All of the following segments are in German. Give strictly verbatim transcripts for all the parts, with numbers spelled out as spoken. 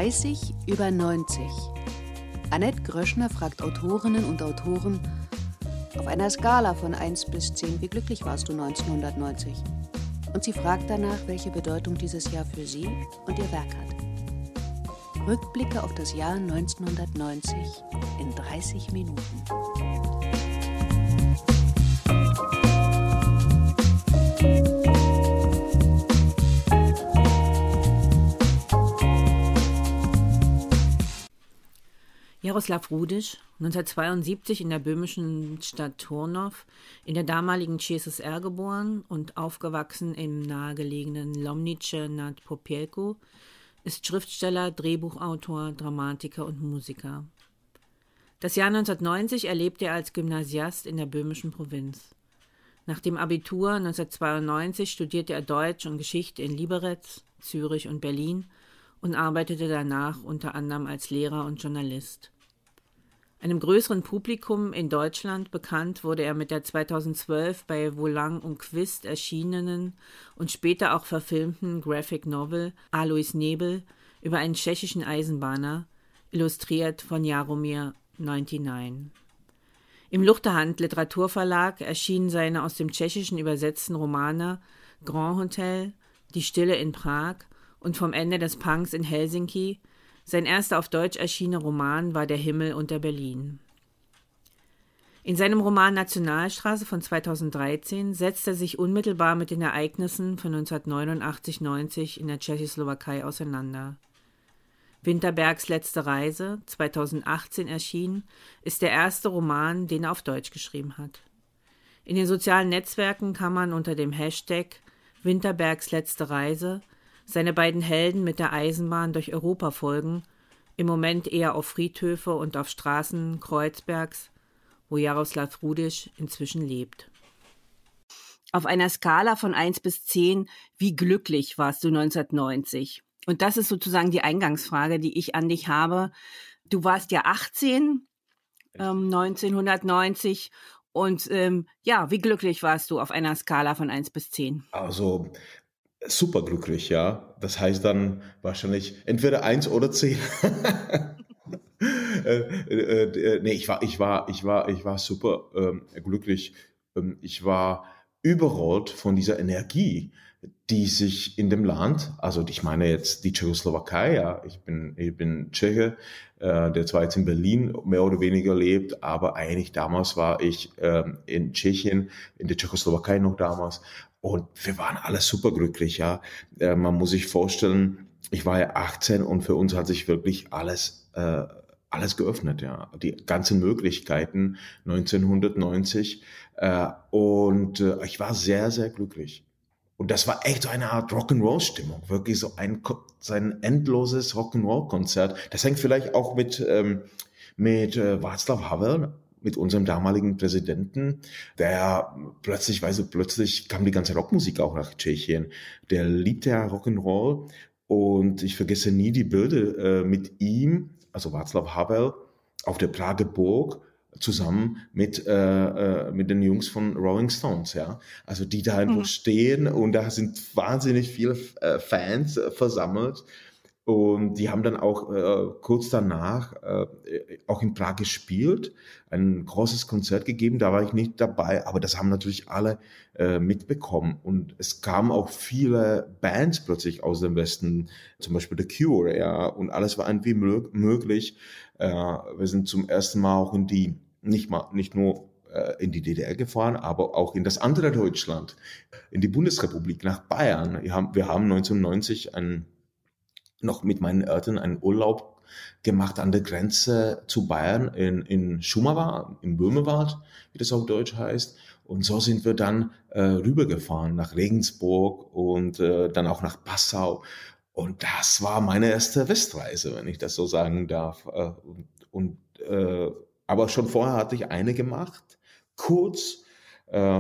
dreißig über neunzig. Annette Gröschner fragt Autorinnen und Autoren: Auf einer Skala von eins bis zehn, wie glücklich warst du neunzehnhundertneunzig? Und sie fragt danach, welche Bedeutung dieses Jahr für sie und ihr Werk hat. Rückblicke auf das Jahr neunzehnhundertneunzig in dreißig Minuten. Jaroslav Rudisch, neunzehnhundertzweiundsiebzig in der böhmischen Stadt Turnow, in der damaligen C S S R geboren und aufgewachsen im nahegelegenen Lomnice nad Popielkou, ist Schriftsteller, Drehbuchautor, Dramatiker und Musiker. Das Jahr neunzehnhundertneunzig erlebte er als Gymnasiast in der böhmischen Provinz. Nach dem Abitur neunzehnhundertzweiundneunzig studierte er Deutsch und Geschichte in Liberec, Zürich und Berlin und arbeitete danach unter anderem als Lehrer und Journalist. Einem größeren Publikum in Deutschland bekannt wurde er mit der zweitausendzwölf bei Wolang und Quist erschienenen und später auch verfilmten Graphic Novel Alois Nebel über einen tschechischen Eisenbahner, illustriert von Jaromír neunundneunzig. Im Luchterhand Literaturverlag erschienen seine aus dem Tschechischen übersetzten Romane Grand Hotel, Die Stille in Prag und Vom Ende des Punks in Helsinki. Sein erster auf Deutsch erschienener Roman war Der Himmel unter Berlin. In seinem Roman Nationalstraße von zweitausenddreizehn setzt er sich unmittelbar mit den Ereignissen von neunzehnhundertneunundachtzig neunzig in der Tschechoslowakei auseinander. Winterbergs letzte Reise, zweitausendachtzehn erschienen, ist der erste Roman, den er auf Deutsch geschrieben hat. In den sozialen Netzwerken kann man unter dem Hashtag Winterbergs letzte Reise seine beiden Helden mit der Eisenbahn durch Europa folgen, im Moment eher auf Friedhöfe und auf Straßen Kreuzbergs, wo Jaroslav Rudisch inzwischen lebt. Auf einer Skala von eins bis zehn, wie glücklich warst du neunzehnhundertneunzig? Und das ist sozusagen die Eingangsfrage, die ich an dich habe. Du warst ja achtzehn, ähm, neunzehnhundertneunzig. Und ähm, ja, wie glücklich warst du auf einer Skala von eins bis zehn? Also superglücklich, ja. Das heißt dann wahrscheinlich entweder eins oder zehn. äh, äh, äh, nee, ich war, ich war, ich war, ich war super ähm, glücklich. Ähm, ich war überrollt von dieser Energie, die sich in dem Land, also ich meine jetzt die Tschechoslowakei, ja, ich bin, ich bin Tscheche, äh, der zwar jetzt in Berlin mehr oder weniger lebt, aber eigentlich damals war ich ähm, in Tschechien, in der Tschechoslowakei noch damals. Und wir waren alle superglücklich, ja. Äh, man muss sich vorstellen, ich war ja achtzehn und für uns hat sich wirklich alles, äh, alles geöffnet, ja. Die ganzen Möglichkeiten neunzehnhundertneunzig. Äh, und äh, ich war sehr, sehr glücklich. Und das war echt so eine Art Rock'n'Roll-Stimmung. Wirklich so ein, so ein endloses Rock'n'Roll-Konzert. Das hängt vielleicht auch mit, ähm, mit äh, Václav Havel, mit unserem damaligen Präsidenten, der plötzlich, weißt du, plötzlich kam die ganze Rockmusik auch nach Tschechien. Der liebte ja Rock'n'Roll und ich vergesse nie die Bilder äh, mit ihm, also Václav Havel, auf der Prager Burg, zusammen mit äh, äh, mit den Jungs von Rolling Stones, ja, also die da einfach mhm. stehen und da sind wahnsinnig viele äh, Fans äh, versammelt und die haben dann auch äh, kurz danach äh, auch in Prag gespielt, ein großes Konzert gegeben, da war ich nicht dabei, aber das haben natürlich alle äh, mitbekommen und es kamen auch viele Bands plötzlich aus dem Westen, zum Beispiel The Cure, ja, und alles war irgendwie mö- möglich. Äh, wir sind zum ersten Mal auch in die Nicht mal, nicht nur äh, in die D D R gefahren, aber auch in das andere Deutschland, in die Bundesrepublik, nach Bayern. Wir haben, wir haben neunzehnhundertneunzig ein, noch mit meinen Eltern einen Urlaub gemacht an der Grenze zu Bayern in, in Šumava, im Böhmerwald, wie das auf Deutsch heißt. Und so sind wir dann äh, rübergefahren nach Regensburg und äh, dann auch nach Passau. Und das war meine erste Westreise, wenn ich das so sagen darf. Äh, und und äh, Aber schon vorher hatte ich eine gemacht, kurz äh,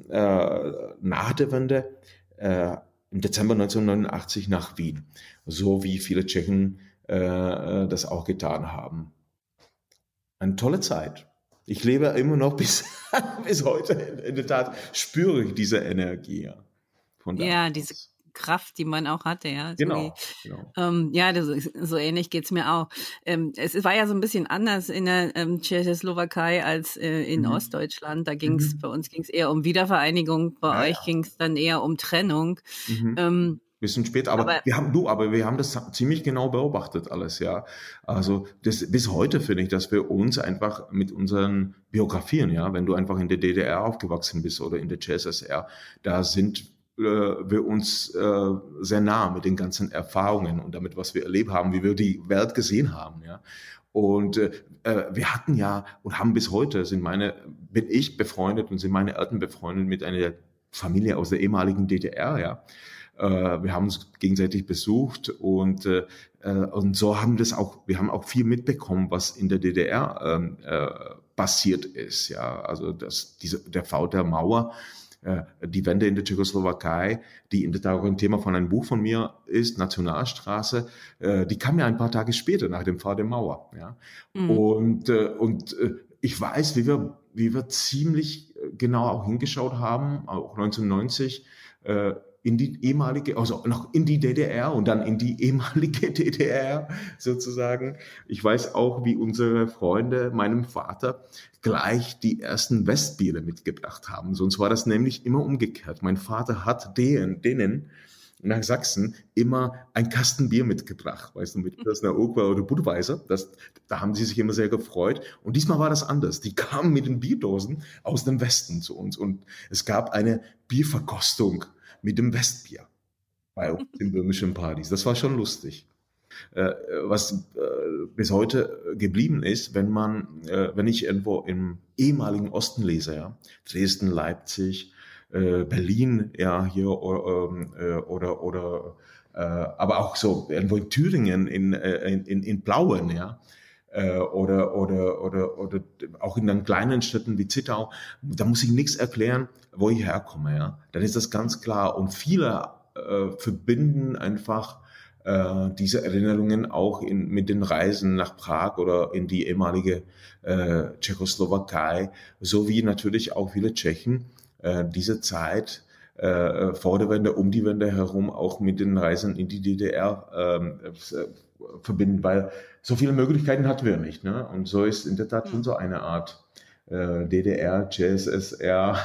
äh, nach der Wende, äh, im Dezember neunzehnhundertneunundachtzig nach Wien. So wie viele Tschechen äh, das auch getan haben. Eine tolle Zeit. Ich lebe immer noch bis, bis heute. In der Tat spüre ich diese Energie. Von ja, diese Kraft, die man auch hatte, ja. So Genau, wie, genau. ähm, ja, das, so ähnlich geht's mir auch. Ähm, es war ja so ein bisschen anders in der ähm, Tschechoslowakei als äh, in Mhm. Ostdeutschland. Da ging's, Mhm. bei uns ging's eher um Wiedervereinigung, Ja, bei euch ja. ging's dann eher um Trennung. Mhm. Ähm, Bisschen später, aber aber wir haben, du, aber wir haben das ziemlich genau beobachtet alles, ja. Also das, bis heute finde ich, dass wir uns einfach mit unseren Biografien, ja, wenn du einfach in der D D R aufgewachsen bist oder in der C S S R, da sind äh, wir uns äh, sehr nah mit den ganzen Erfahrungen und damit, was wir erlebt haben, wie wir die Welt gesehen haben, ja. Und äh, wir hatten ja und haben bis heute, sind meine, bin ich befreundet und sind meine Eltern befreundet mit einer Familie aus der ehemaligen D D R, ja. Wir haben uns gegenseitig besucht und, äh, und so haben das auch, wir haben auch viel mitbekommen, was in der D D R äh, passiert ist. Ja, also das, diese, der Fall der Mauer, äh, die Wende in der Tschechoslowakei, die in der Tat auch ein Thema von einem Buch von mir ist, Nationalstraße, äh, die kam ja ein paar Tage später nach dem Fall der Mauer. Ja, mhm. und äh, und äh, ich weiß, wie wir wie wir ziemlich genau auch hingeschaut haben, auch neunzehnhundertneunzig. Äh, in die ehemalige, also noch in die D D R und dann in die ehemalige D D R sozusagen. Ich weiß auch, wie unsere Freunde meinem Vater gleich die ersten Westbiere mitgebracht haben. Sonst war das nämlich immer umgekehrt. Mein Vater hat denen, denen nach Sachsen immer ein Kasten Bier mitgebracht, weißt du, mit Pilsner Urquell oder Budweiser. Das, da haben sie sich immer sehr gefreut. Und diesmal war das anders. Die kamen mit den Bierdosen aus dem Westen zu uns und es gab eine Bierverkostung mit dem Westbier bei uns in böhmischen Partys. Das war schon lustig. Äh, was äh, bis heute geblieben ist, wenn man, äh, wenn ich irgendwo im ehemaligen Osten lese, ja, Dresden, Leipzig, äh, Berlin, ja, hier oder, oder, oder äh, aber auch so irgendwo in Thüringen, in, in, in Plauen, ja, oder, oder, oder, oder auch in den kleinen Städten wie Zittau, da muss ich nichts erklären, wo ich herkomme, ja. Dann ist das ganz klar. Und viele äh, verbinden einfach äh, diese Erinnerungen auch in, mit den Reisen nach Prag oder in die ehemalige äh, Tschechoslowakei, sowie natürlich auch viele Tschechen äh, diese Zeit äh, vor der Wende, um die Wende herum auch mit den Reisen in die D D R äh, verbinden, weil so viele Möglichkeiten hatten wir nicht. Ne? Und so ist in der Tat schon so eine Art äh, D D R, C S S R,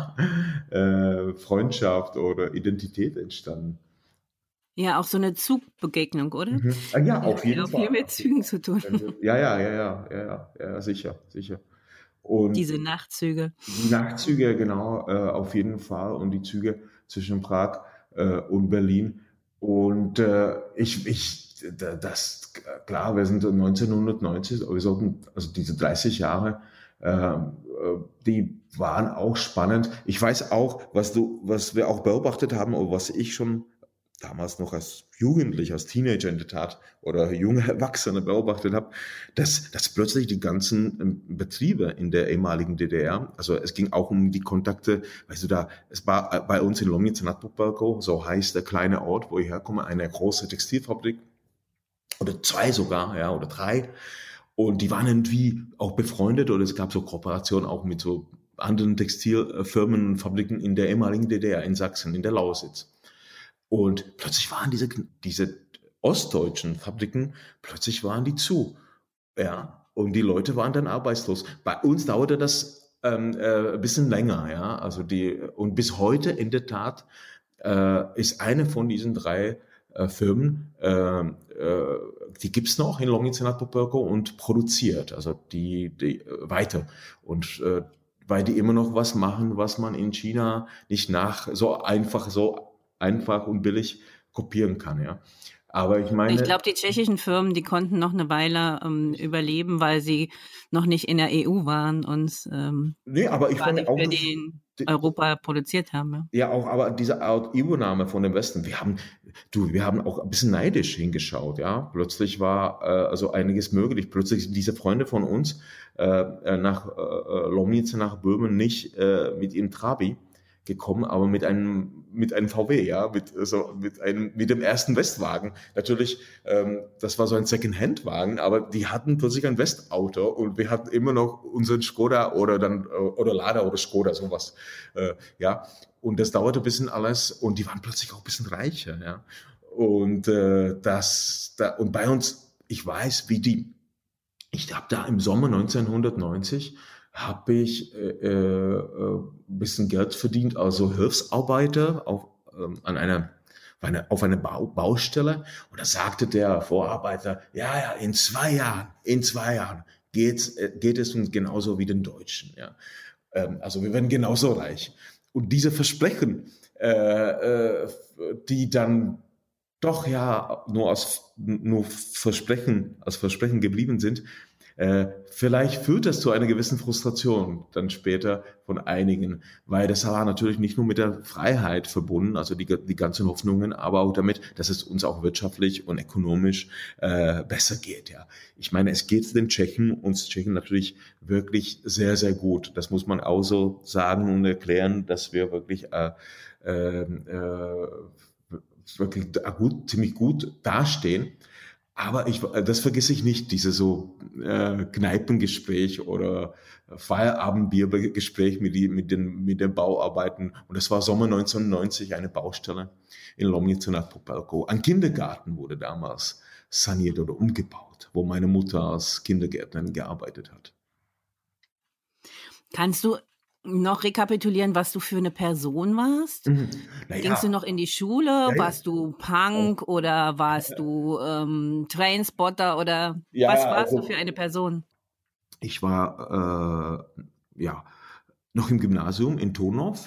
äh, Freundschaft oder Identität entstanden. Ja, auch so eine Zugbegegnung, oder? Mhm. Ja, auf jeden ja, Fall. Viel mit Zügen zu tun. Ja, ja, ja, ja, ja, ja, ja, sicher, sicher. Und diese Nachtzüge. Die Nachtzüge, genau, äh, auf jeden Fall. Und die Züge zwischen Prag äh, und Berlin. Und äh, ich, ich, das, klar, wir sind neunzehnhundertneunzig, wir sollten, also diese dreißig Jahre, äh, die waren auch spannend. Ich weiß auch, was du, was wir auch beobachtet haben, oder was ich schon damals noch als Jugendlicher, als Teenager in der Tat oder junge Erwachsene beobachtet habe, dass, dass plötzlich die ganzen Betriebe in der ehemaligen D D R, also es ging auch um die Kontakte, weißt du, da, es war bei uns in Lomnice nad Popelkou, so heißt der kleine Ort, wo ich herkomme, eine große Textilfabrik, oder zwei sogar, ja, oder drei, und die waren irgendwie auch befreundet, oder es gab so Kooperationen auch mit so anderen Textilfirmen und Fabriken in der ehemaligen D D R in Sachsen, in der Lausitz. Und plötzlich waren diese, diese ostdeutschen Fabriken, plötzlich waren die zu. Ja, und die Leute waren dann arbeitslos. Bei uns dauerte das ähm, äh, ein bisschen länger, ja. Also die, und bis heute in der Tat äh, ist eine von diesen drei äh, Firmen, äh, äh, die gibt's noch in Lomnice nad Popelkou und produziert, also die, die äh, weiter. Und äh, weil die immer noch was machen, was man in China nicht nach so einfach so einfach und billig kopieren kann, ja. Aber ich meine... Ich glaube, die tschechischen Firmen, die konnten noch eine Weile ähm, überleben, weil sie noch nicht in der E U waren und ähm, nee, aber ich quasi meine auch, für den Europa produziert haben. Ja. ja, auch, aber diese Art Übernahme von dem Westen, wir haben, du, wir haben auch ein bisschen neidisch hingeschaut, ja. Plötzlich war äh, also einiges möglich. Plötzlich sind diese Freunde von uns äh, nach äh, Lomnice, nach Böhmen nicht äh, mit ihrem Trabi gekommen, aber mit einem mit einem V W, ja, mit so mit einem mit dem ersten Westwagen. Natürlich, ähm, das war so ein Second-Hand-Wagen, aber die hatten plötzlich ein Westauto und wir hatten immer noch unseren Skoda oder dann oder Lada oder Skoda sowas, äh, ja. Und das dauerte ein bisschen alles und die waren plötzlich auch ein bisschen reicher, ja. Und äh, das da und bei uns, ich weiß, wie die. Ich habe da im Sommer neunzehnhundertneunzig habe ich äh, äh, ein bisschen Geld verdient, also Hilfsarbeiter auf, ähm, an einer, auf einer, auf einer Bau, Baustelle. Und da sagte der Vorarbeiter, ja, ja, in zwei Jahren, in zwei Jahren geht's, äh, geht es uns genauso wie den Deutschen. Ja. Ähm, also wir werden genauso reich. Und diese Versprechen, äh, äh, die dann doch ja nur aus nur Versprechen, als Versprechen geblieben sind, Äh, vielleicht führt das zu einer gewissen Frustration dann später von einigen, weil das war natürlich nicht nur mit der Freiheit verbunden, also die, die ganzen Hoffnungen, aber auch damit, dass es uns auch wirtschaftlich und ökonomisch äh, besser geht. Ja, ich meine, es geht den Tschechen, uns Tschechen natürlich wirklich sehr, sehr gut. Das muss man auch so sagen und erklären, dass wir wirklich äh, äh, äh, wirklich gut, ziemlich gut dastehen. Aber ich, das vergesse ich nicht, diese so äh, Kneipengespräch oder Feierabendbiergespräch mit, die, mit, den, mit den Bauarbeiten. Und das war Sommer neunzehnhundertneunzig, eine Baustelle in Lomnice nad Popelkou. Ein Kindergarten wurde damals saniert oder umgebaut, wo meine Mutter als Kindergärtnerin gearbeitet hat. Kannst du noch rekapitulieren, was du für eine Person warst? Mhm. Naja. Gingst du noch in die Schule? Ja, ja. Warst du Punk oh. oder warst ja. du ähm, Trainspotter oder ja, was warst also, du für eine Person? Ich war äh, ja noch im Gymnasium in Turnhof.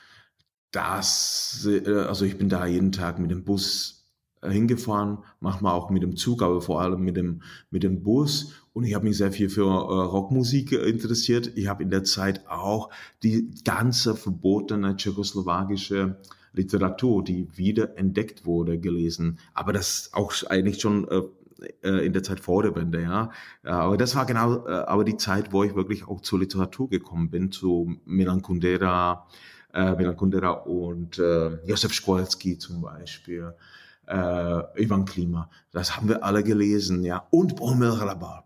Das, äh, also ich bin da jeden Tag mit dem Bus hingefahren, manchmal auch mit dem Zug, aber vor allem mit dem mit dem Bus. Und ich habe mich sehr viel für äh, Rockmusik interessiert. Ich habe in der Zeit auch die ganze verbotene tschechoslowakische Literatur, die wieder entdeckt wurde, gelesen. Aber das auch eigentlich schon äh, in der Zeit vor der Wende, ja. Aber das war genau, äh, aber die Zeit, wo ich wirklich auch zur Literatur gekommen bin, zu Milan Kundera, äh, Milan Kundera und äh, Josef Szkoelski zum Beispiel. Äh, Ivan Klima, das haben wir alle gelesen, ja, und Bohumil Hrabal.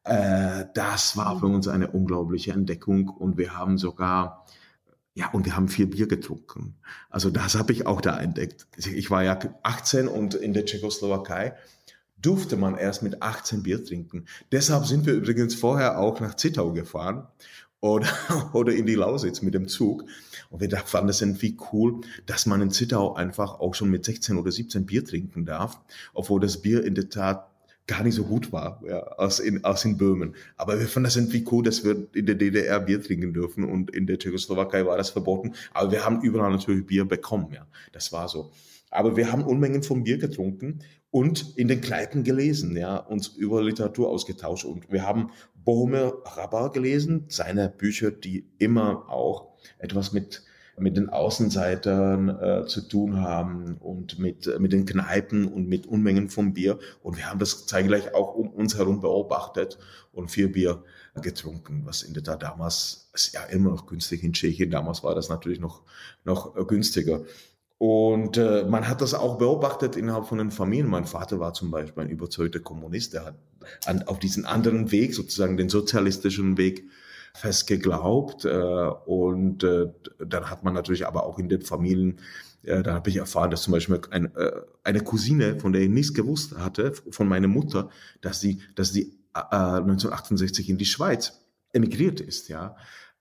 Äh, das war für uns eine unglaubliche Entdeckung und wir haben sogar, ja, und wir haben viel Bier getrunken. Also das habe ich auch da entdeckt. Ich war ja achtzehn und in der Tschechoslowakei durfte man erst mit achtzehn Bier trinken. Deshalb sind wir übrigens vorher auch nach Zittau gefahren oder, oder in die Lausitz mit dem Zug. Und wir fanden es irgendwie cool, dass man in Zittau einfach auch schon mit sechzehn oder siebzehn Bier trinken darf, obwohl das Bier in der Tat gar nicht so gut war, ja, als in, als in Böhmen. Aber wir fanden das irgendwie cool, dass wir in der D D R Bier trinken dürfen und in der Tschechoslowakei war das verboten. Aber wir haben überall natürlich Bier bekommen, ja. Das war so. Aber wir haben Unmengen von Bier getrunken und in den Kneipen gelesen, ja, uns über Literatur ausgetauscht. Und wir haben Bohumil Hrabal gelesen, seine Bücher, die immer auch etwas mit mit den Außenseitern äh, zu tun haben und mit mit den Kneipen und mit Unmengen von Bier. Und wir haben das zeitgleich auch um uns herum beobachtet und viel Bier getrunken, was in der Tat damals ist ja immer noch günstig in Tschechien. Damals war das natürlich noch noch äh, günstiger. Und äh, man hat das auch beobachtet innerhalb von den Familien. Mein Vater war zum Beispiel ein überzeugter Kommunist. Der hat an, auf diesen anderen Weg, sozusagen den sozialistischen Weg, fest geglaubt. Äh, und äh, dann hat man natürlich aber auch in den Familien, äh, da habe ich erfahren, dass zum Beispiel ein, äh, eine Cousine, von der ich nichts gewusst hatte, von meiner Mutter, dass sie, dass sie äh, neunzehnhundertachtundsechzig in die Schweiz emigriert ist, ja.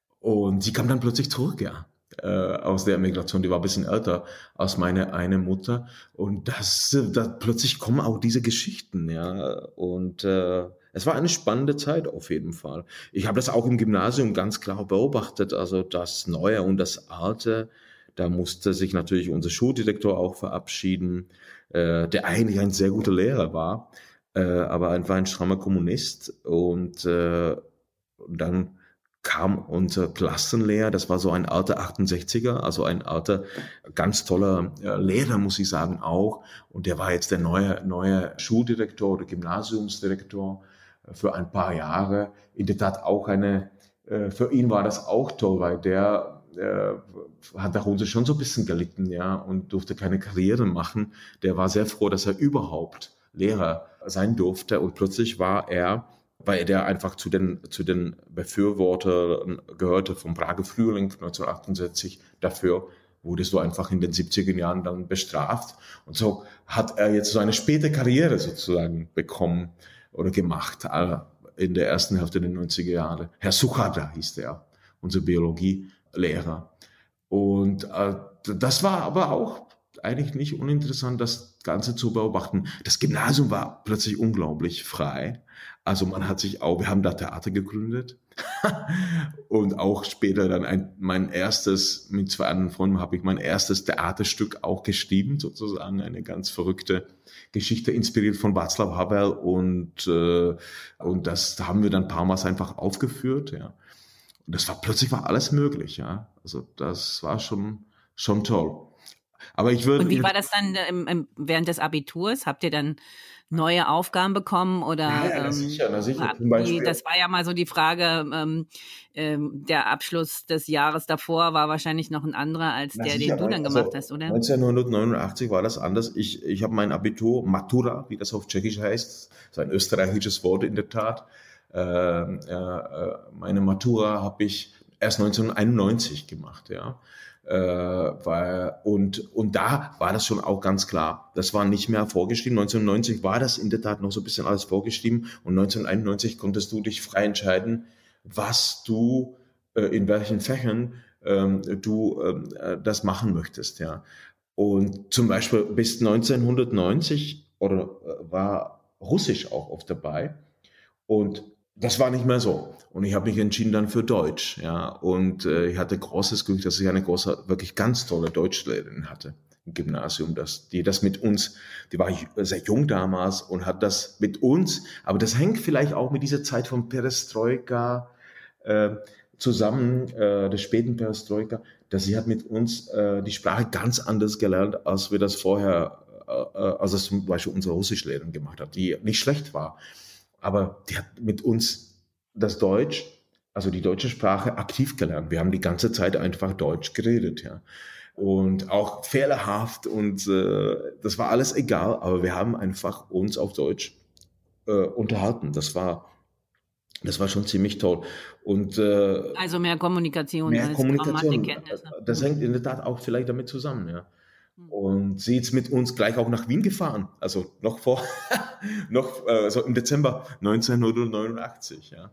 Und sie kam dann plötzlich zurück, ja. Äh, aus der Emigration, die war ein bisschen älter als meine eine Mutter und das, da plötzlich kommen auch diese Geschichten, ja, und äh, es war eine spannende Zeit auf jeden Fall. Ich habe das auch im Gymnasium ganz klar beobachtet, also das Neue und das Alte, da musste sich natürlich unser Schuldirektor auch verabschieden, äh, der eigentlich ein sehr guter Lehrer war, äh, aber einfach ein strammer Kommunist und äh, dann kam unser Klassenlehrer, das war so ein alter achtundsechziger, also ein alter, ganz toller äh, Lehrer, muss ich sagen, auch. Und der war jetzt der neue, neue Schuldirektor oder Gymnasiumsdirektor äh, für ein paar Jahre. In der Tat auch eine, äh, für ihn war das auch toll, weil der äh, hat darunter schon so ein bisschen gelitten, ja, und durfte keine Karriere machen. Der war sehr froh, dass er überhaupt Lehrer sein durfte und plötzlich war er, weil der einfach zu den, zu den Befürwortern gehörte vom Prager Frühling neunzehnhundertachtundsechzig, dafür wurdest du einfach in den siebziger Jahren dann bestraft. Und so hat er jetzt so eine späte Karriere sozusagen bekommen oder gemacht äh, in der ersten Hälfte der neunziger Jahre. Herr Suchada hieß der, unser Biologielehrer. Und äh, das war aber auch eigentlich nicht uninteressant, das Ganze zu beobachten. Das Gymnasium war plötzlich unglaublich frei. Also man hat sich auch, wir haben da Theater gegründet und auch später dann ein, mein erstes, mit zwei anderen Freunden habe ich mein erstes Theaterstück auch geschrieben, sozusagen eine ganz verrückte Geschichte, inspiriert von Václav Havel und, äh, und das haben wir dann ein paar Mal einfach aufgeführt, ja. Und das war, plötzlich war alles möglich, ja. Also das war schon, schon toll. Aber ich würde. Und wie war das dann im, im, während des Abiturs? Habt ihr dann neue Aufgaben bekommen oder? Ja, ja, na sicher, na sicher. Zum Beispiel. Das war ja mal so die Frage. Ähm, ähm, der Abschluss des Jahres davor war wahrscheinlich noch ein anderer als na der, sicher, den du dann also gemacht hast, oder? neunzehnhundertneunundachtzig war das anders. Ich, ich habe mein Abitur, Matura, wie das auf Tschechisch heißt, das ist ein österreichisches Wort in der Tat. Äh, äh, meine Matura habe ich erst neunzehnhunderteinundneunzig gemacht, ja. Äh, weil, und, und da war das schon auch ganz klar. Das war nicht mehr vorgeschrieben. neunzehnhundertneunzig war das in der Tat noch so ein bisschen alles vorgeschrieben. Und neunzehnhunderteinundneunzig konntest du dich frei entscheiden, was du, äh, in welchen Fächern ähm, du äh, das machen möchtest, ja. Und zum Beispiel bis neunzehnhundertneunzig oder äh, war Russisch auch oft dabei. Und das war nicht mehr so. Und ich habe mich entschieden dann für Deutsch, ja. Und äh, ich hatte großes Glück, dass ich eine große, wirklich ganz tolle Deutschlehrerin hatte im Gymnasium, dass die das mit uns, die war sehr jung damals und hat das mit uns, aber das hängt vielleicht auch mit dieser Zeit von Perestroika äh, zusammen, äh, der späten Perestroika, dass sie hat mit uns äh, die Sprache ganz anders gelernt, als wir das vorher, äh, als das zum Beispiel unsere Russischlehrerin gemacht hat, die nicht schlecht war. Aber die hat mit uns das Deutsch, also die deutsche Sprache, aktiv gelernt. Wir haben die ganze Zeit einfach Deutsch geredet, ja. Und auch fehlerhaft und äh, das war alles egal, aber wir haben einfach uns auf Deutsch äh, unterhalten. Das war, das war schon ziemlich toll. Und, äh, also mehr Kommunikation mehr als Kommunikation. Grammatikkenntnisse. Das hängt in der Tat auch vielleicht damit zusammen, ja. Und sie ist mit uns gleich auch nach Wien gefahren, also noch vor, noch also im Dezember neunzehnhundertneunundachtzig, ja.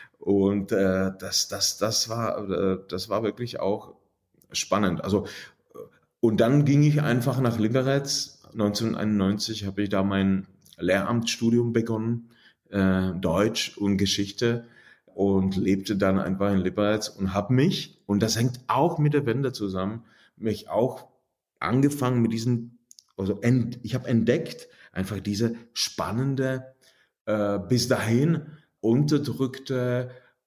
Und äh, das, das, das war, äh, das war wirklich auch spannend. Also und dann ging ich einfach nach Liberec. neunzehnhunderteinundneunzig habe ich da mein Lehramtsstudium begonnen, äh, Deutsch und Geschichte, und lebte dann einfach in Liberec und habe mich, und das hängt auch mit der Wende zusammen, mich auch angefangen mit diesen, also ent, ich habe entdeckt einfach diese spannende, äh, bis dahin unterdrückte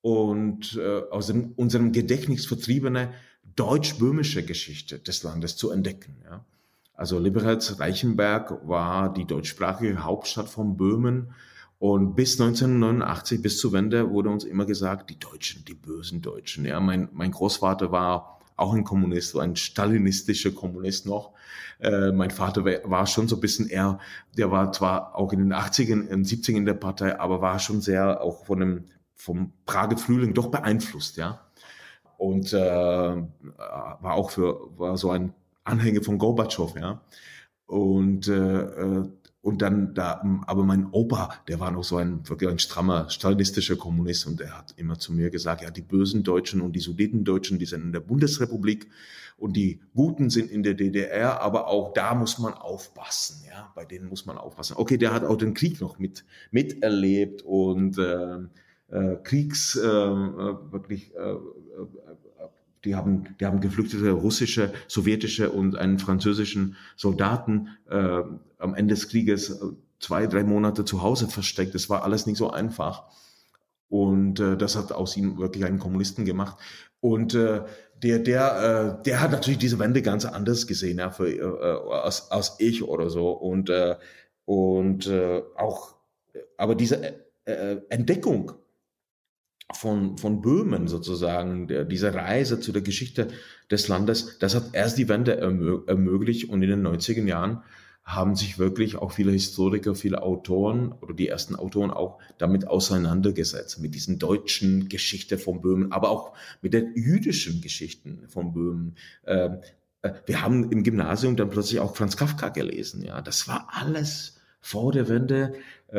und äh, aus dem, unserem Gedächtnis vertriebene deutsch-böhmische Geschichte des Landes zu entdecken. Ja. Also Liberec, Reichenberg war die deutschsprachige Hauptstadt von Böhmen. Und bis neunzehnhundertneunundachtzig, bis zur Wende, wurde uns immer gesagt, die Deutschen, die bösen Deutschen. Ja, mein, mein Großvater war auch ein Kommunist, so ein stalinistischer Kommunist noch. Äh, mein Vater war schon so ein bisschen eher, der war zwar auch in den achtzigern, in den siebzigern in der Partei, aber war schon sehr auch von dem, vom Prager Frühling doch beeinflusst, ja. Und äh, war auch für, war so ein Anhänger von Gorbatschow, ja. Und äh, und dann da, aber mein Opa, der war noch so ein wirklich ein strammer stalinistischer Kommunist, und der hat immer zu mir gesagt, ja, die bösen Deutschen und die Sudetendeutschen, die sind in der Bundesrepublik und die Guten sind in der D D R, aber auch da muss man aufpassen, ja, bei denen muss man aufpassen. Okay, der hat auch den Krieg noch mit miterlebt und äh, äh, Kriegs äh, wirklich äh, Die haben, die haben geflüchtete russische, sowjetische und einen französischen Soldaten äh, am Ende des Krieges zwei, drei Monate zu Hause versteckt. Das war alles nicht so einfach. Und äh, das hat aus ihm wirklich einen Kommunisten gemacht. Und äh, der, der, äh, der hat natürlich diese Wende ganz anders gesehen, ja, für, äh, als, als ich oder so. Und, äh, und äh, auch, aber diese äh, Entdeckung von, von Böhmen sozusagen, der, diese Reise zu der Geschichte des Landes, das hat erst die Wende ermö- ermöglicht und in den neunziger Jahren haben sich wirklich auch viele Historiker, viele Autoren oder die ersten Autoren auch damit auseinandergesetzt, mit diesen deutschen Geschichte von Böhmen, aber auch mit den jüdischen Geschichten von Böhmen. Ähm, äh, wir haben im Gymnasium dann plötzlich auch Franz Kafka gelesen. Ja, das war alles vor der Wende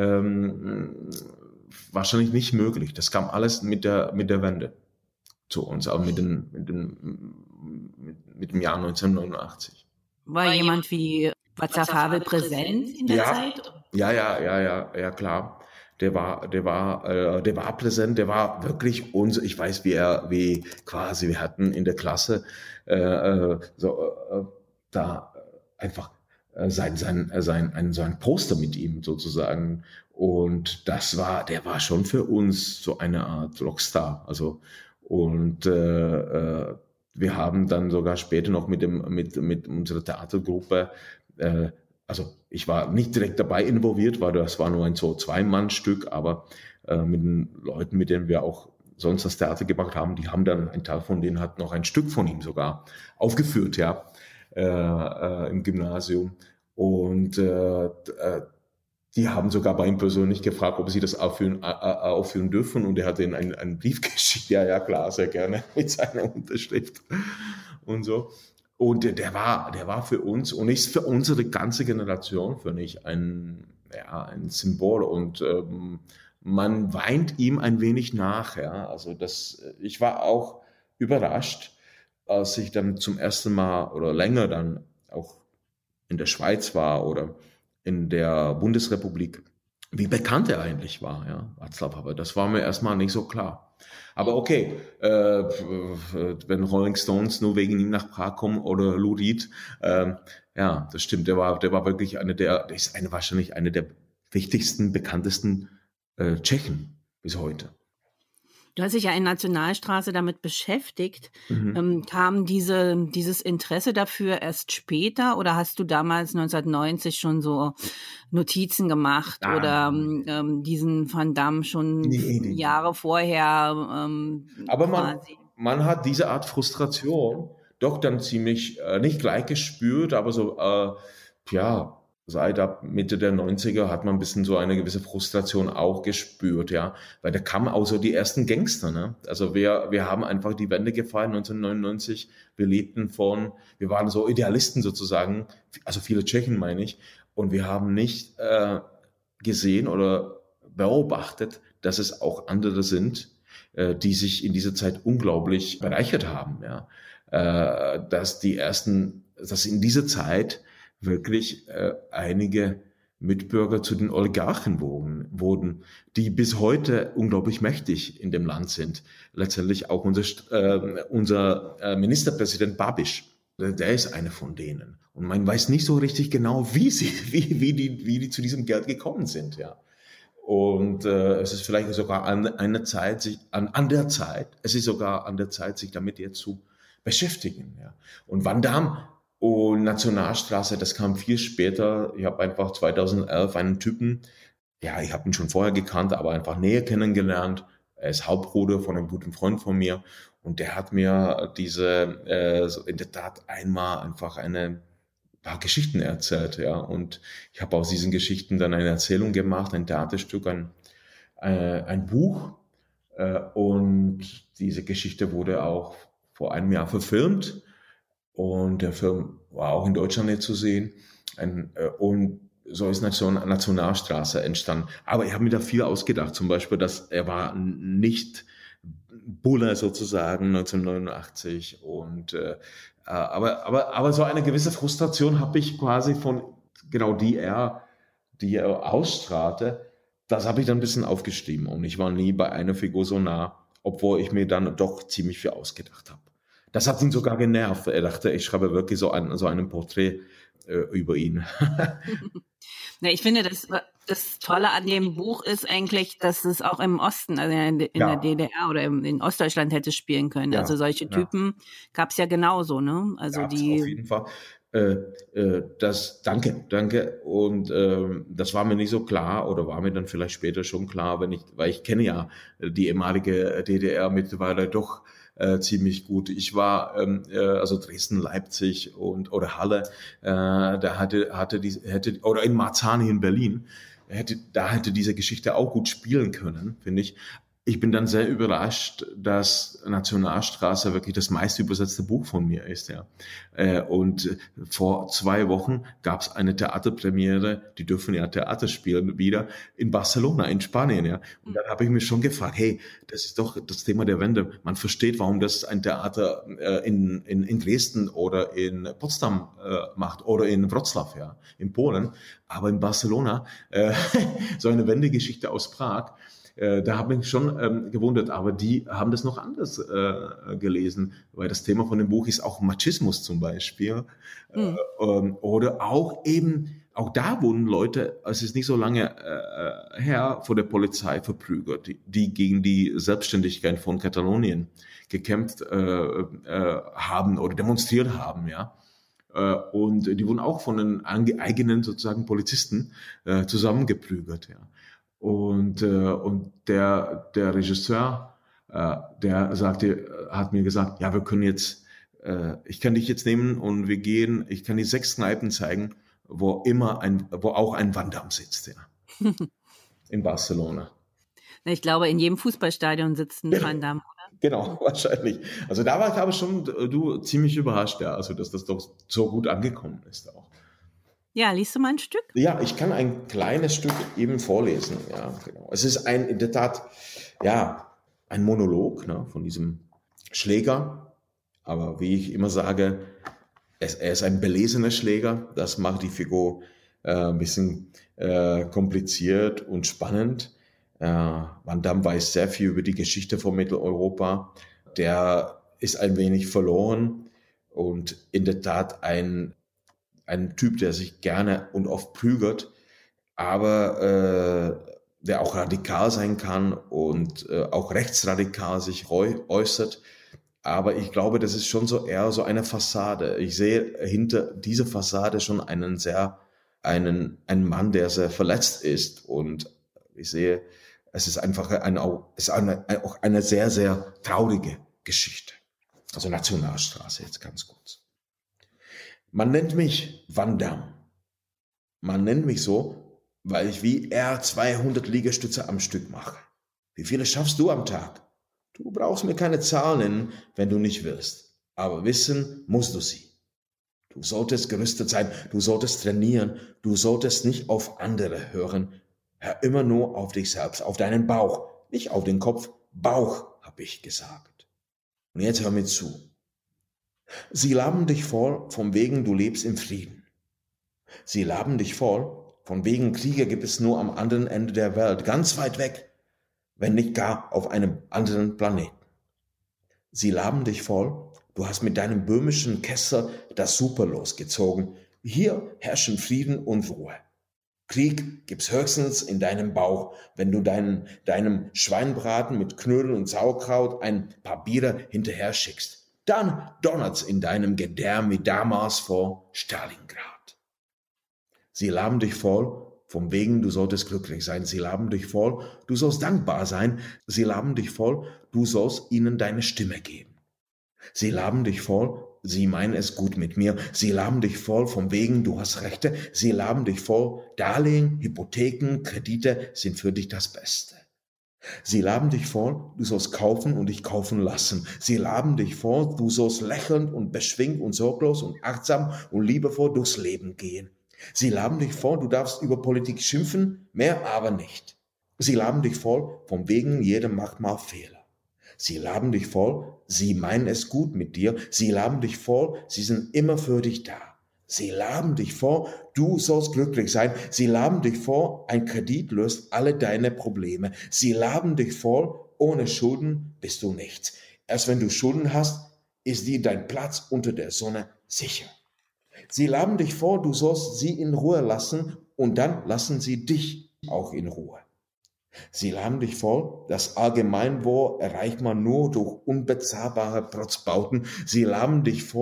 ähm, wahrscheinlich nicht möglich. Das kam alles mit der mit der Wende zu uns, aber mit, den, mit, den, mit, mit dem Jahr neunzehnhundertneunundachtzig. War jemand wie Václav Havel präsent in der ja, Zeit? Ja, ja, ja, ja, ja, klar. Der war, der war, äh, der war präsent. Der war wirklich unser. Ich weiß, wie er, wie quasi wir hatten in der Klasse äh, so äh, da einfach äh, sein, sein, sein, ein, so ein Poster mit ihm sozusagen. Und das war, der war schon für uns so eine Art Rockstar. Also und äh, äh, wir haben dann sogar später noch mit dem, mit, mit unserer Theatergruppe äh, also ich war nicht direkt dabei involviert, weil das war nur ein so Zwei-Mann-Stück, aber äh, mit den Leuten, mit denen wir auch sonst das Theater gemacht haben, die haben dann, ein Teil von denen hat noch ein Stück von ihm sogar aufgeführt, ja, äh, äh, im Gymnasium. Und äh, äh, die haben sogar bei ihm persönlich gefragt, ob sie das aufführen, äh, aufführen dürfen. Und er hat ihnen einen, einen Brief geschickt, ja, ja, klar, sehr gerne, mit seiner Unterschrift und so. Und der, der war, der war für uns und ist für unsere ganze Generation, finde ich, ein, ja, ein Symbol. Und ähm, man weint ihm ein wenig nach. Ja, also das, ich war auch überrascht, als ich dann zum ersten Mal oder länger dann auch in der Schweiz war oder in der Bundesrepublik, wie bekannt er eigentlich war, ja, Václav Havel. Das war mir erstmal nicht so klar. Aber okay, äh, wenn Rolling Stones nur wegen ihm nach Prag kommen oder Lou Reed, äh, ja, das stimmt. Der war, der war wirklich eine der, der ist eine wahrscheinlich eine der wichtigsten, bekanntesten äh, Tschechen bis heute. Du hast dich ja in Nationalstraße damit beschäftigt. Mhm. Ähm, kam diese, dieses Interesse dafür erst später oder hast du damals neunzehnhundertneunzig schon so Notizen gemacht ah. oder ähm, diesen Van Damme schon nee, nee. Jahre vorher ähm, Aber man, man hat diese Art Frustration doch dann ziemlich, äh, nicht gleich gespürt, aber so, äh, ja, seit ab Mitte der neunziger hat man ein bisschen so eine gewisse Frustration auch gespürt, ja, weil da kamen auch so die ersten Gangster, ne? Also wir, wir haben einfach die Wende gefeiert neunzehnhundertneunundneunzig, wir lebten von, wir waren so Idealisten sozusagen, also viele Tschechen meine ich, und wir haben nicht äh, gesehen oder beobachtet, dass es auch andere sind, äh, die sich in dieser Zeit unglaublich bereichert haben, ja, äh, dass die ersten, dass in dieser Zeit wirklich äh, einige Mitbürger zu den Oligarchen wurden, wurden, die bis heute unglaublich mächtig in dem Land sind. Letztendlich auch unser, äh, unser äh, Ministerpräsident Babiš, der ist einer von denen. Und man weiß nicht so richtig genau, wie sie, wie, wie die, wie die zu diesem Geld gekommen sind, ja. Und äh, es ist vielleicht sogar an einer Zeit, sich an, an der Zeit, es ist sogar an der Zeit, sich damit jetzt zu beschäftigen, ja. Und Van Damme und Nationalstraße, das kam viel später. Ich habe einfach zweitausendelf einen Typen, ja, ich habe ihn schon vorher gekannt, aber einfach näher kennengelernt. Er ist Hauptbruder von einem guten Freund von mir und der hat mir diese, äh, so in der Tat einmal einfach eine paar Geschichten erzählt, ja. Und ich habe aus diesen Geschichten dann eine Erzählung gemacht, ein Theaterstück, ein, äh, ein Buch. Äh, und diese Geschichte wurde auch vor einem Jahr verfilmt. Und der Film war auch in Deutschland nicht zu sehen. Ein, äh, und so ist Nation, Nationalstraße entstanden. Aber ich habe mir da viel ausgedacht. Zum Beispiel, dass er war nicht Bulle sozusagen neunzehnhundertneunundachtzig. Und, äh, aber, aber, aber so eine gewisse Frustration habe ich quasi von, genau die er, die er ausstrahlte, das habe ich dann ein bisschen aufgeschrieben. Und ich war nie bei einer Figur so nah, obwohl ich mir dann doch ziemlich viel ausgedacht habe. Das hat ihn sogar genervt. Er dachte, ich schreibe wirklich so ein so ein Porträt äh, über ihn. Ja, ich finde, das, das Tolle an dem Buch ist eigentlich, dass es auch im Osten, also in, in ja. der D D R oder im, in Ostdeutschland hätte spielen können. Ja. Also solche Typen ja. gab es ja genauso, ne? Also Gab's die auf jeden Fall. Äh, äh, das, danke, danke. Und äh, das war mir nicht so klar oder war mir dann vielleicht später schon klar, wenn ich, weil ich kenne ja die ehemalige D D R mittlerweile doch äh, ziemlich gut. Ich war ähm, äh, also Dresden, Leipzig und oder Halle, äh, da hatte hatte die hätte oder in Marzahn in Berlin hätte da hätte diese Geschichte auch gut spielen können, finde ich. Ich bin dann sehr überrascht, dass Nationalstraße wirklich das meist übersetzte Buch von mir ist, ja. Und vor zwei Wochen gab es eine Theaterpremiere, die dürfen ja Theater spielen, wieder in Barcelona, in Spanien, ja. Und dann habe ich mich schon gefragt, hey, das ist doch das Thema der Wende. Man versteht, warum das ein Theater in, in, in Dresden oder in Potsdam macht oder in Wrocław, ja, in Polen. Aber in Barcelona, so eine Wendegeschichte aus Prag, da habe ich schon ähm, gewundert, aber die haben das noch anders äh, gelesen, weil das Thema von dem Buch ist auch Machismus zum Beispiel. Mhm. Äh, ähm, oder auch eben, auch da wurden Leute, es ist nicht so lange äh, her, vor der Polizei verprügelt, die, die gegen die Selbstständigkeit von Katalonien gekämpft äh, äh, haben oder demonstriert haben, ja. Äh, und die wurden auch von den eigenen sozusagen Polizisten äh, zusammengeprügelt, ja. Und, äh, und der, der Regisseur, äh, der sagte, hat mir gesagt, ja, wir können jetzt, äh, ich kann dich jetzt nehmen und wir gehen, ich kann dir sechs Kneipen zeigen, wo immer ein, wo auch ein Van Damme sitzt, ja. In Barcelona. Ich glaube, in jedem Fußballstadion sitzt ein genau. Van Damme, oder? Genau, wahrscheinlich. Also da war ich aber schon, du, ziemlich überrascht, ja, also dass das doch so gut angekommen ist auch. Ja, liest du mal ein Stück? Ja, ich kann ein kleines Stück eben vorlesen. Ja, genau. Es ist ein, in der Tat, ja, ein Monolog, ne, von diesem Schläger. Aber wie ich immer sage, es, er ist ein belesener Schläger. Das macht die Figur äh, ein bisschen äh, kompliziert und spannend. Äh, Van Damme weiß sehr viel über die Geschichte von Mitteleuropa. Der ist ein wenig verloren und in der Tat ein ein Typ, der sich gerne und oft prügelt, aber äh, der auch radikal sein kann und äh, auch rechtsradikal sich äußert. Aber ich glaube, das ist schon so eher so eine Fassade. Ich sehe hinter dieser Fassade schon einen sehr, einen, einen Mann, der sehr verletzt ist. Und ich sehe, es ist einfach ein, es ist eine, auch eine sehr, sehr traurige Geschichte. Also Nationalstraße jetzt ganz kurz. Man nennt mich Van Damme. Man nennt mich so, weil ich wie er zweihundert Liegestütze am Stück mache. Wie viele schaffst du am Tag? Du brauchst mir keine Zahl nennen, wenn du nicht willst. Aber wissen musst du sie. Du solltest gerüstet sein, du solltest trainieren, du solltest nicht auf andere hören. Hör immer nur auf dich selbst, auf deinen Bauch, nicht auf den Kopf. Bauch, habe ich gesagt. Und jetzt hör mir zu. Sie labern dich voll, von wegen du lebst im Frieden. Sie labern dich voll, von wegen Kriege gibt es nur am anderen Ende der Welt, ganz weit weg, wenn nicht gar auf einem anderen Planeten. Sie labern dich voll, du hast mit deinem böhmischen Kessel das Super losgezogen. Hier herrschen Frieden und Ruhe. Krieg gibt's höchstens in deinem Bauch, wenn du deinen, deinem Schweinbraten mit Knödel und Sauerkraut ein paar Biere hinterher schickst. Dann donnert's in deinem Gedärm wie damals vor Stalingrad. Sie labern dich voll, vom wegen du solltest glücklich sein. Sie labern dich voll, du sollst dankbar sein. Sie labern dich voll, du sollst ihnen deine Stimme geben. Sie labern dich voll, sie meinen es gut mit mir. Sie labern dich voll, vom wegen du hast Rechte. Sie labern dich voll, Darlehen, Hypotheken, Kredite sind für dich das Beste. Sie labern dich voll, du sollst kaufen und dich kaufen lassen. Sie labern dich voll, du sollst lächelnd und beschwingt und sorglos und achtsam und liebevoll durchs Leben gehen. Sie labern dich voll, du darfst über Politik schimpfen, mehr aber nicht. Sie labern dich voll, vom wegen jeder macht mal Fehler. Sie labern dich voll, sie meinen es gut mit dir. Sie labern dich voll, sie sind immer für dich da. Sie labern dich vor, du sollst glücklich sein. Sie labern dich vor, ein Kredit löst alle deine Probleme. Sie labern dich vor, ohne Schulden bist du nichts. Erst wenn du Schulden hast, ist dir dein Platz unter der Sonne sicher. Sie labern dich vor, du sollst sie in Ruhe lassen und dann lassen sie dich auch in Ruhe. Sie labern dich voll, das Allgemeinwohl erreicht man nur durch unbezahlbare Protzbauten. Sie labern dich voll,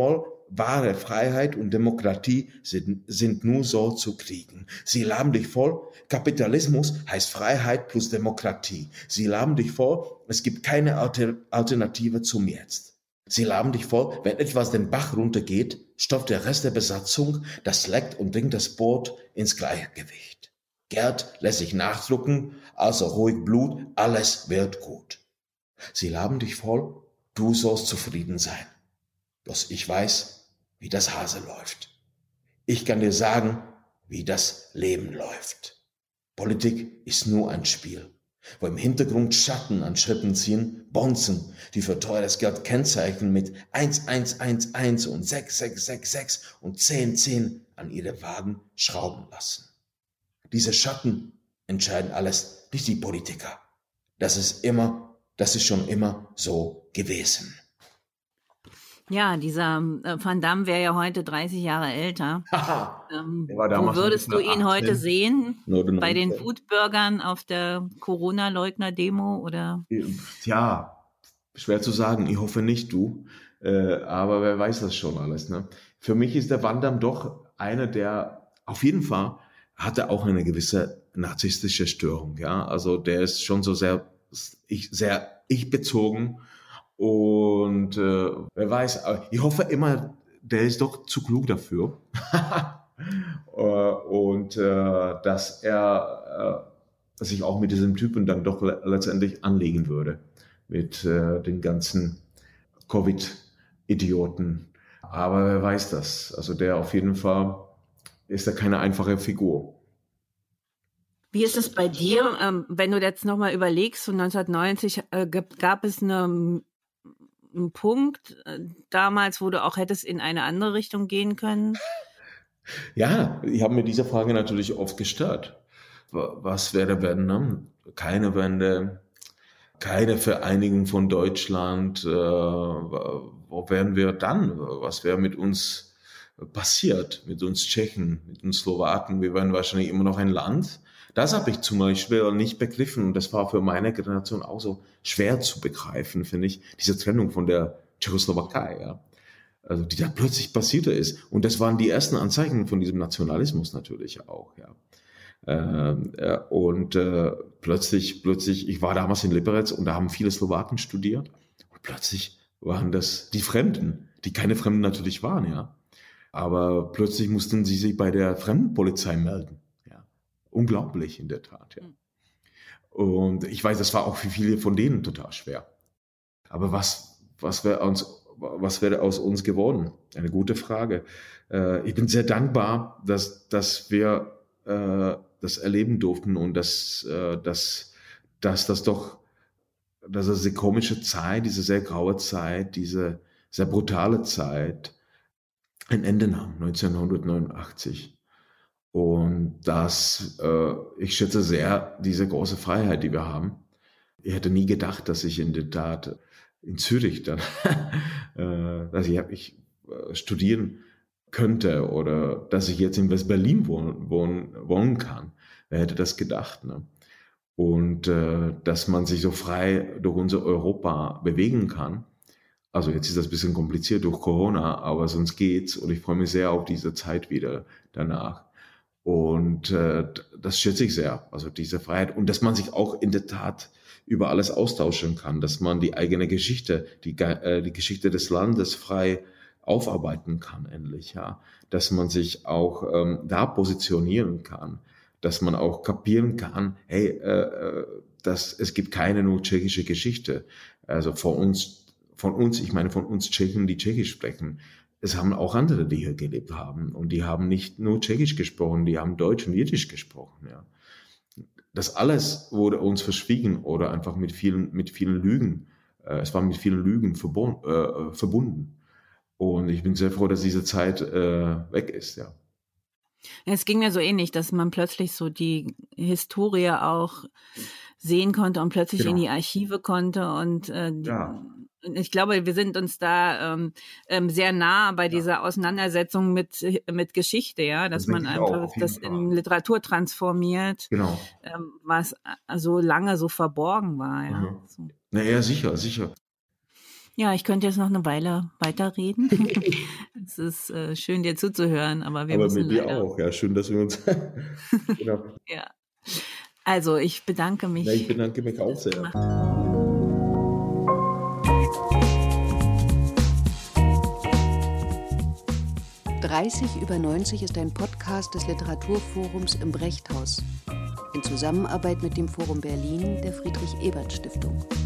wahre Freiheit und Demokratie sind, sind nur so zu kriegen. Sie labern dich voll, Kapitalismus heißt Freiheit plus Demokratie. Sie labern dich voll, es gibt keine Alternative zum Jetzt. Sie labern dich voll, wenn etwas den Bach runtergeht, stopft der Rest der Besatzung, das leckt und bringt das Boot ins Gleichgewicht. Gerd lässt sich nachdrucken, also ruhig Blut, alles wird gut. Sie labern dich voll, du sollst zufrieden sein. Bloß ich weiß, wie das Hase läuft. Ich kann dir sagen, wie das Leben läuft. Politik ist nur ein Spiel, wo im Hintergrund Schatten an Schritten ziehen, Bonzen, die für teures Geld Kennzeichen mit eins eins eins eins und sechs sechs sechs sechs und zehn zehn an ihre Wagen schrauben lassen. Diese Schatten entscheiden alles, nicht die Politiker. Das ist immer, das ist schon immer so gewesen. Ja, dieser äh, Van Damme wäre ja heute dreißig Jahre älter. ähm, wo würdest du ihn heute sehen? Bei den Wutbürgern auf der Corona-Leugner-Demo oder? Tja, schwer zu sagen. Ich hoffe nicht, du. Äh, aber wer weiß das schon alles. Ne? Für mich ist der Van Damme doch einer, der auf jeden Fall hatte auch eine gewisse narzisstische Störung. Ja, also der ist schon so sehr, ich, sehr ich-bezogen. Und äh, wer weiß, ich hoffe immer, der ist doch zu klug dafür. Und äh, dass er äh, sich auch mit diesem Typen dann doch le- letztendlich anlegen würde. Mit äh, den ganzen Covid-Idioten. Aber wer weiß das? Also der auf jeden Fall ist da keine einfache Figur. Wie ist es bei dir, ähm, wenn du jetzt nochmal überlegst, so neunzehnhundertneunzig äh, gab, gab es eine ein Punkt äh, damals, wo du auch hättest in eine andere Richtung gehen können? Ja, ich habe mir diese Frage natürlich oft gestellt. Was wäre, wenn, ne? Keine Wende, keine Vereinigung von Deutschland, äh, wo wären wir dann? Was wäre mit uns passiert, mit uns Tschechen, mit uns Slowaken? Wir wären wahrscheinlich immer noch ein Land. Das habe ich zum Beispiel nicht begriffen und das war für meine Generation auch so schwer zu begreifen, finde ich, diese Trennung von der Tschechoslowakei, ja. Also die da plötzlich passierte ist. Und das waren die ersten Anzeichen von diesem Nationalismus natürlich auch, ja. Ähm, äh, und äh, plötzlich, plötzlich, ich war damals in Liberec und da haben viele Slowaken studiert und plötzlich waren das die Fremden, die keine Fremden natürlich waren, ja. Aber plötzlich mussten sie sich bei der Fremdenpolizei melden. Unglaublich, in der Tat, ja. Und ich weiß, das war auch für viele von denen total schwer. Aber was, was wäre uns, was wäre aus uns geworden? Eine gute Frage. Äh, ich bin sehr dankbar, dass, dass wir äh, das erleben durften und dass, äh, dass, dass das doch, dass diese komische Zeit, diese sehr graue Zeit, diese sehr brutale Zeit ein Ende nahm, neunzehnhundertneunundachtzig. Und das, äh, ich schätze sehr diese große Freiheit, die wir haben. Ich hätte nie gedacht, dass ich in der Tat in Zürich dann, äh, dass ich, ich äh, studieren könnte oder dass ich jetzt in West-Berlin wohnen, wohnen, wohnen kann. Wer hätte das gedacht? Ne? Und äh, dass man sich so frei durch unser Europa bewegen kann. Also jetzt ist das ein bisschen kompliziert durch Corona, aber sonst geht's. Und ich freue mich sehr auf diese Zeit wieder danach. Und äh, das schätze ich sehr, also diese Freiheit. Und dass man sich auch in der Tat über alles austauschen kann, dass man die eigene Geschichte, die, äh, die Geschichte des Landes frei aufarbeiten kann, endlich, ja. Dass man sich auch ähm, da positionieren kann, dass man auch kapieren kann, hey, äh, dass es gibt keine nur tschechische Geschichte. Also von uns, von uns, ich meine von uns Tschechen, die Tschechisch sprechen. Es haben auch andere, die hier gelebt haben. Und die haben nicht nur Tschechisch gesprochen, die haben Deutsch und Jiddisch gesprochen. Ja. Das alles wurde uns verschwiegen oder einfach mit vielen, mit vielen Lügen. Äh, es war mit vielen Lügen verbund, äh, verbunden. Und ich bin sehr froh, dass diese Zeit äh, weg ist. Ja. Ja, es ging mir so ähnlich, dass man plötzlich so die Historie auch sehen konnte und plötzlich genau. in die Archive konnte. Und äh, ja. ich glaube, wir sind uns da ähm, sehr nah bei dieser ja. Auseinandersetzung mit mit Geschichte, ja, dass das man einfach das Fall. in Literatur transformiert, genau. ähm, was so lange so verborgen war. Ja. Mhm. So. Na ja, sicher, sicher. Ja, ich könnte jetzt noch eine Weile weiterreden. Es ist äh, schön, dir zuzuhören, aber wir aber müssen mit dir leider... auch. Ja, schön, dass wir uns... genau. Ja. Also, ich bedanke mich. Ja, ich bedanke mich auch sehr. dreißig über neunzig ist ein Podcast des Literaturforums im Brechthaus in Zusammenarbeit mit dem Forum Berlin der Friedrich-Ebert-Stiftung.